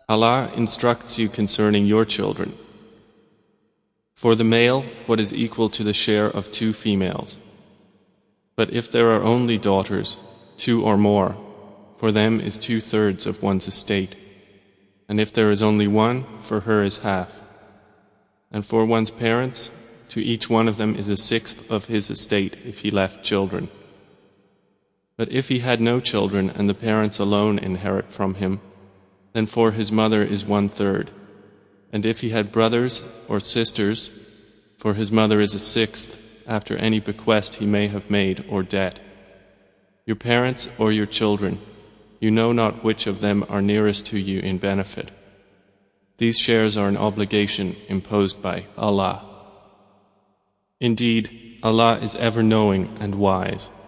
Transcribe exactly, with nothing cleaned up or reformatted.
Allah instructs you concerning your children. For the male, what is equal to the share of two females. But if there are only daughters, two or more, for them is two-thirds of one's estate. And if there is only one, for her is half. And for one's parents, to each one of them is a sixth of his estate if he left children. But if he had no children and the parents alone inherit from him, then for his mother is one-third. And if he had brothers or sisters, for his mother is a sixth after any bequest he may have made or debt. Your parents or your children, you know not which of them are nearest to you in benefit. These shares are an obligation imposed by Allah. Indeed, Allah is ever knowing and wise.